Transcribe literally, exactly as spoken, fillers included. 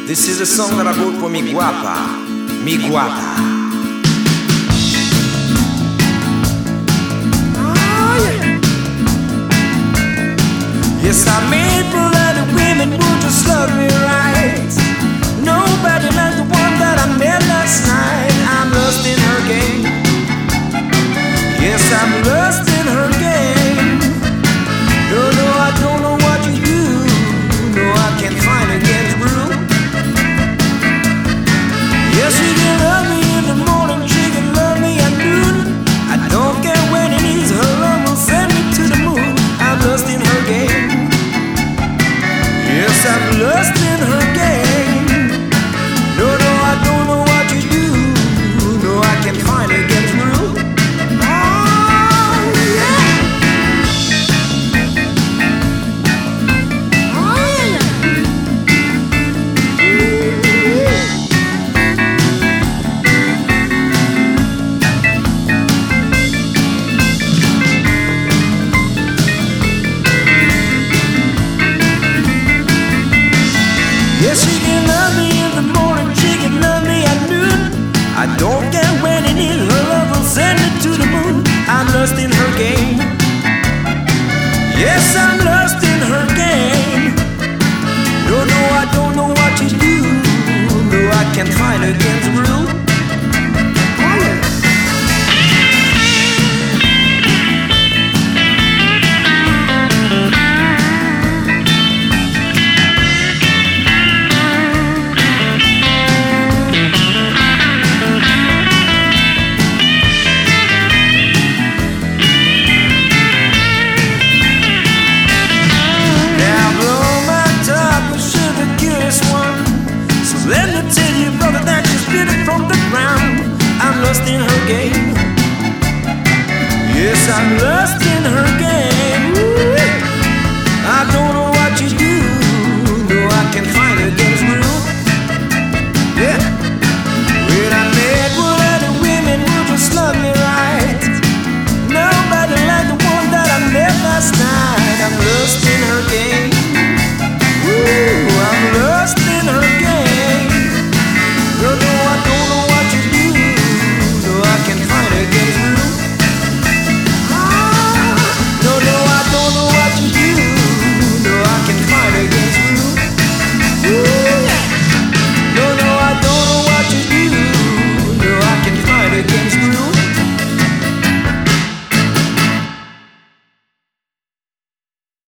This is a song that I wrote for mi guapa, mi guapa. Oh, yeah. Yes, I made for other women who just love me right. Nobody like the one that I met last night. I'm lost in her game. Yes, I'm lost in her game. No, no, I don't know what you do. No, I can't find her get through. Yes, she can love me in the morning, she can love me at noon. I don't care when it is, her love will send me to the moon. I'm lost in her game. Yes, I'm lost in her game. No, no, I don't know what you do. No, I can't find her get through. Yes, she can love me in the morning, she can love me at noon. I don't care when it is, her love will send me to the moon. I'm lost in her game. Yes, I'm lost in her game. No, no, I don't know what to do. No, I can't find her again.